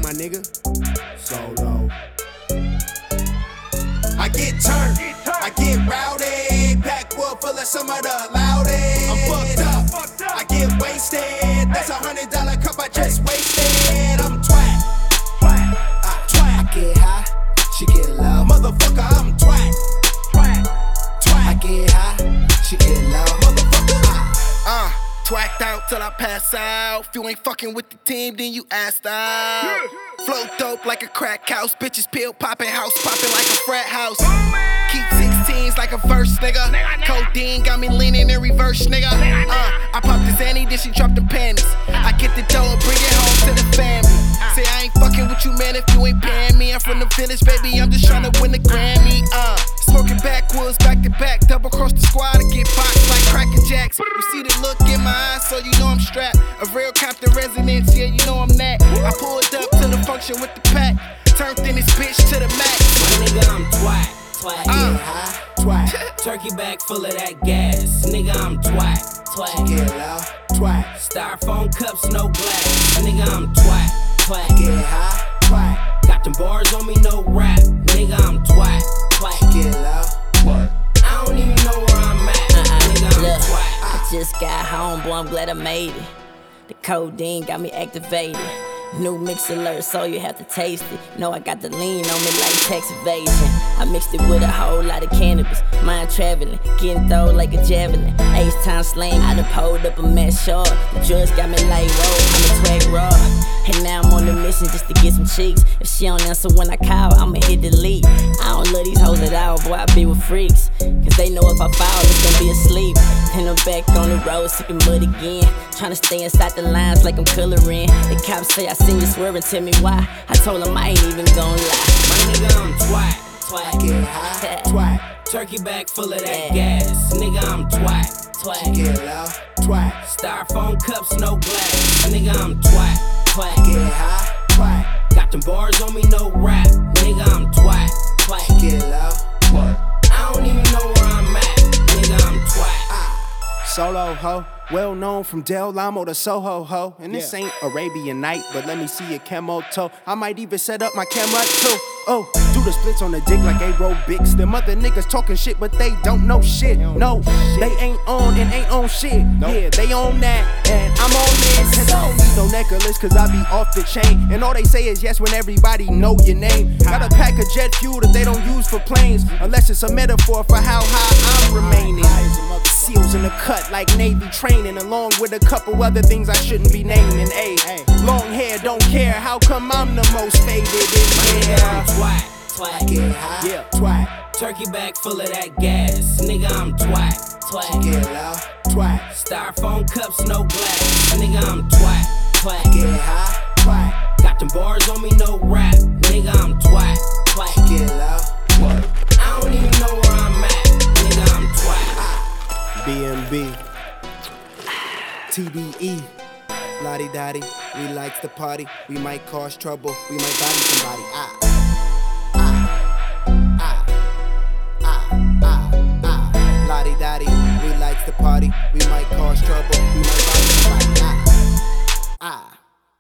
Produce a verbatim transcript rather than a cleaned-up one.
my nigga. Solo. I get turned, I get rowdy. Backwood full of some of the loudest. I'm fucked up, I get wasted. That's a hundred dollar cup I just wasted. I'm twat, twat, I twat. I get high, she get low. Motherfucker, I'm twat, twat, twat. I get high, she get low. Motherfucker, uh, twacked out till I pass out. If you ain't fucking with the team, then you assed out. Yeah. Flow dope like a crack house. Bitches pill popping, house popping like a frat house. Keep sixteens like a verse, nigga. Codeine got me leaning in reverse, nigga. Uh, I popped the Zanny, then she dropped the panties. I get the dough and bring it home to the family. Say I ain't fucking with you, man, if you ain't paying me. I'm from the village, baby, I'm just tryna win the Grammy. Uh, smoking backwoods, back to back, double cross the squad and get boxed like Cracker Jacks. You see the look in my eyes, so you know I'm strapped. A real Compton residence, yeah, you know I'm that. I pulled up to the function with the pack, turned in this bitch to the max. My nigga, I'm twat, twat, uh, get high, twat. Turkey bag full of that gas, nigga, I'm twat, twat, Get low, twat. Styrofoam cups, no glass, nigga, I'm twat, twat, Get high, twat. got them bars on me, no rap, nigga, I'm twat, twat, Get low, what? I don't even know where I'm at, uh-uh. nigga, I'm Look, twat. I just got home, boy, I'm glad I made it. The codeine got me activated. New mix alert, so you have to taste it. Know I got the lean on me like tax evasion. I mixed it with a whole lot of cannabis. Mind traveling, getting thrown like a javelin. Ace time slang, I done pulled up a mess short. The drugs got me like, whoa, I'm a twag raw. And now I'm on the mission just to get some cheeks. If she don't answer when I call, I'ma hit delete. I don't love these hoes at all, boy, I be with freaks. Cause they know if I fall, it's gonna be asleep. And I'm back on the road, sipping mud again. Tryna stay inside the lines like I'm coloring. The cops say I seen you swerving, tell me why. I told them I ain't even gon' lie. My nigga, I'm twat, twat, Get high, twat. turkey bag full of that gas, nigga, I'm twat, twat, Get low, twat. styrofoam cups, no glass, nigga, I'm twat, twat, Get high, twat. got them bars on me, no rap, nigga, I'm twat, twat, Get low, what? I don't even know where I'm at, nigga, I'm twat. Solo ho, well known from Del Lamo to Soho ho. And this Yeah. ain't Arabian Night, but let me see your camo toe. I might even set up my camera too. Oh, do the splits on the dick like aerobics. Them other niggas talking shit, but they don't know shit. No, they ain't on and ain't on shit. Yeah, they on that, and I'm on this. And I don't need no necklace, cause I be off the chain. And all they say is yes when everybody know your name. Got a pack of jet fuel that they don't use for planes, unless it's a metaphor for how high I'm remaining. Seals in the cut like Navy training, along with a couple other things I shouldn't be naming. Ayy, long hair, don't care. How come I'm the most faded in here? I'm twat, twat, Get high, yeah, twat. turkey bag full of that gas, nigga, I'm twat, twat, Get low, twat. styrofoam cups, no glass, nigga, I'm twat, twat, Get high, twat. got them bars on me, no rap, nigga, I'm twat, twat, Get low, what? I don't even know where I'm at, nigga, I'm twat. B M B, T D E, Lottie Dottie, we likes to party. We might cause trouble, we might body somebody. Ah, ah, ah, ah, ah, ah. Lottie Dottie, we likes to party. We might cause trouble, we might body somebody. Ah, ah.